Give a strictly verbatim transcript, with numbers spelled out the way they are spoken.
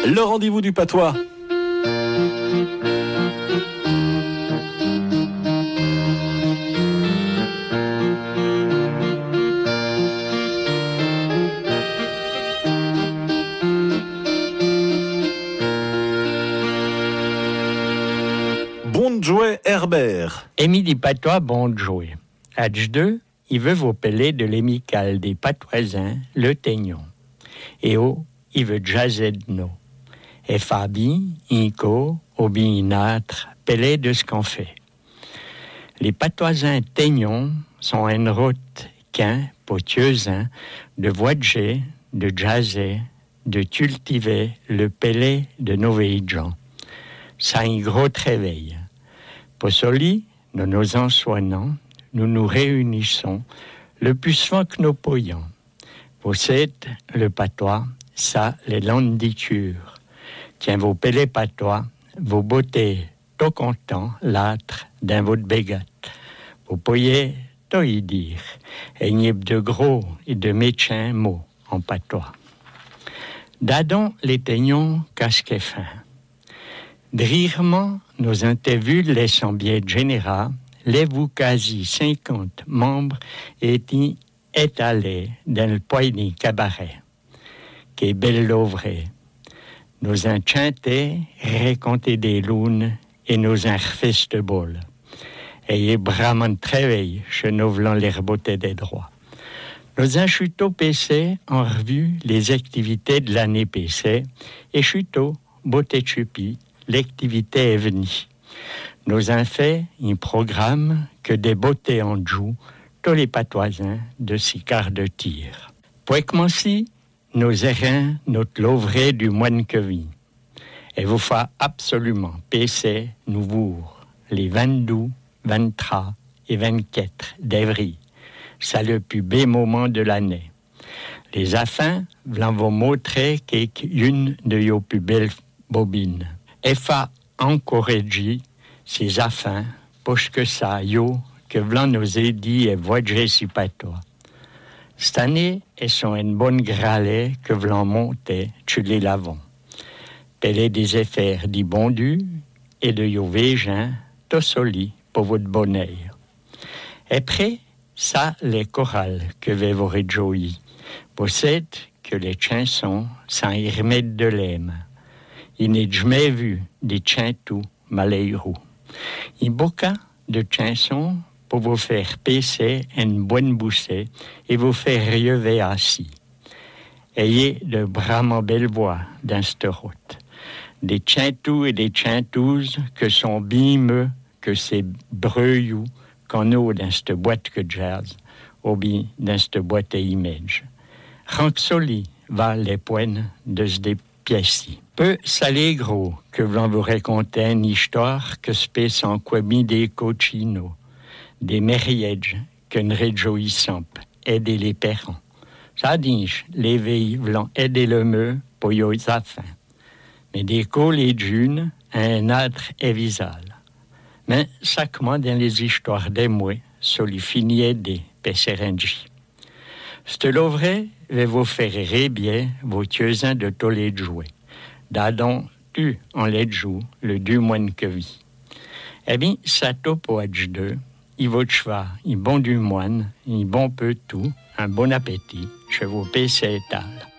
Le rendez-vous du patois. Bon jouet Herbert. Émile patois, bon jouet. H deux, il veut vous peler de l'amical des patoisins, le Teignon. Et oh, il veut jaser de nous. Et Fabi, Inco, Obinâtre, pelé de ce qu'on fait. Les patoisins Teignon sont une route qu'un, potieusins, de voyager, de jaser, de cultiver le pelé de nos gens. Ça un gros réveil. Pour cela, nous nous en soignons, nous nous réunissons le plus souvent que nous pourrions. Vous savez, le patois, ça, les landitures. Tiens, vos pelés patois, vos beautés, tout content, l'âtre d'un votre bégat. Vous pourriez tout y dire, et n'y a de gros et de méchants mots en patois. D'adon les teignons casquet fin. Drirement, nos interviews laissant bien général, les vous quasi cinquante membres étaient étalés dans le poignet cabaret, qui est belle l'ouvrée. Nous en chanté, raconté des lunes et nous en refait de bol. Et bramant travail, chez nous voulons les reboter des droits. Nous en chuto P C en revue les activités de l'année P C et chuto beauté chupi, l'activité est venue. Nous en fait un programme que des beautés en joue tous les patoisins de six quarts de tir. Pour commencer, nous errons notre l'ouvrier du moine que vit. Et vous faut absolument passer nous voir les vingt-deux, vingt-trois et vingt-quatre d'avril. C'est le plus beau moment de l'année. Les affins vont vous montrer quelques-unes de vos plus belles bobines. Et faut encourager ces affins pour que ça yo que v'là nous aider et voyager si patois. Cette année, elles sont une bonne gralée que v'là monter, tu les lavons. Pelez des affaires d'y bondu et de yo végin, tout soli pour votre bonheur. Et après, ça, les chorales que vais vous réjouir. Vous savez que les chansons, ça y remet de l'aime. Il n'est jamais vu des chantous malheureux. Il y a beaucoup de chansons pour vous faire passer une bonne boussée et vous faire rêver assis. Ayez de vraiment belles voix dans cette route. Des chantous et des chantouzes que sont bimeux, que c'est breuillou qu'on a dans cette boîte que jazz, ou bien dans cette boîte à images. Ranxoli va les points de ce pièces-ci. Peu salé gros que l'on vous raconter une histoire que se passe en quami des cochinos, des mariages qu'une réjouissante aider les parents. Ça dit, les veilles voulant aider le meu pour y affins. Mais des cols et d'une, un autre est visal. Mais ça commence dans les histoires des mois, sur les finiers des pesserenji. C'est le vrai, vais vous faire rire bien vos tueusins de tous les jouets. D'adon, tu en les joues, le du moine que vit. Eh bien, ça top au H deux, il vaut cheval, il bon du moine, il bon peu tout, un bon appétit, je vous paie ces étals.